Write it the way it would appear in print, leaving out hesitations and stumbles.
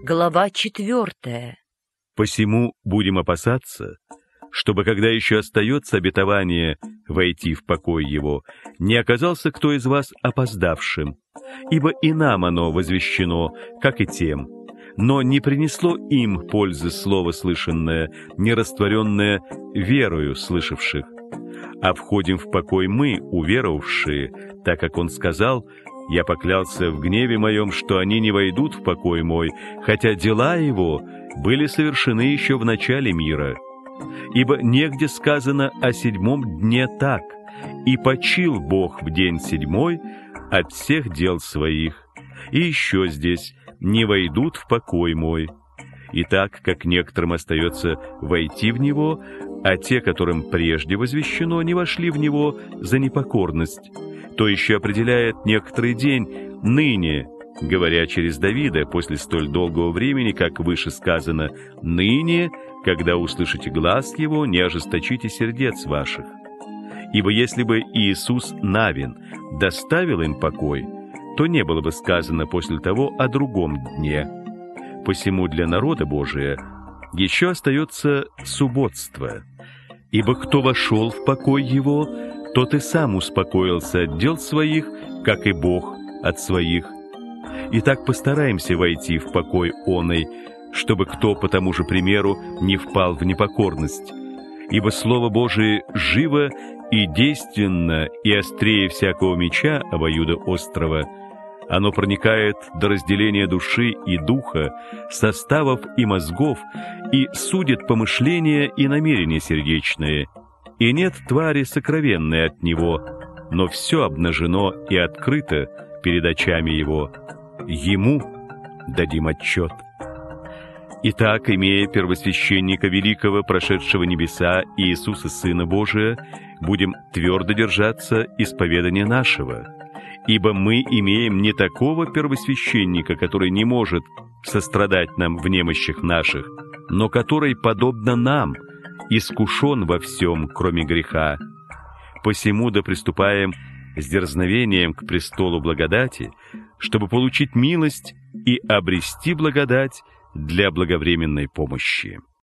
Глава 4. Посему будем опасаться, чтобы, когда еще остается обетование войти в покой его, не оказался кто из вас опоздавшим, ибо и нам оно возвещено, как и тем, но не принесло им пользы слово слышанное, не растворенное верою слышавших. А входим в покой мы, уверовавшие, так как он сказал: «Я поклялся в гневе моем, что они не войдут в покой мой, хотя дела его были совершены еще в начале мира. Ибо негде сказано о 7 дне так: и почил Бог в день 7 от всех дел своих. И еще здесь: не войдут в покой мой. И так, как некоторым остается войти в него, а те, которым прежде возвещено, не вошли в него за непокорность, то еще определяет некоторый день ныне, говоря через Давида после столь долгого времени, как выше сказано: «Ныне, когда услышите глас его, не ожесточите сердец ваших». Ибо если бы Иисус Навин доставил им покой, то не было бы сказано после того о другом дне. Посему для народа Божия еще остается субботство. Ибо кто вошел в покой его, тот и сам успокоился от дел своих, как и Бог от своих. Итак, постараемся войти в покой оный, чтобы кто по тому же примеру не впал в непокорность. Ибо Слово Божие живо и действенно, и острее всякого меча обоюдоострого. Оно проникает до разделения души и духа, составов и мозгов, и судит помышления и намерения сердечные. И нет твари сокровенной от него, но все обнажено и открыто перед очами его. Ему дадим отчет. Итак, имея первосвященника великого, прошедшего небеса, Иисуса Сына Божия, будем твердо держаться исповедания нашего. Ибо мы имеем не такого первосвященника, который не может сострадать нам в немощах наших, но который, подобно нам, искушен во всем, кроме греха. Посему да приступаем с дерзновением к престолу благодати, чтобы получить милость и обрести благодать для благовременной помощи.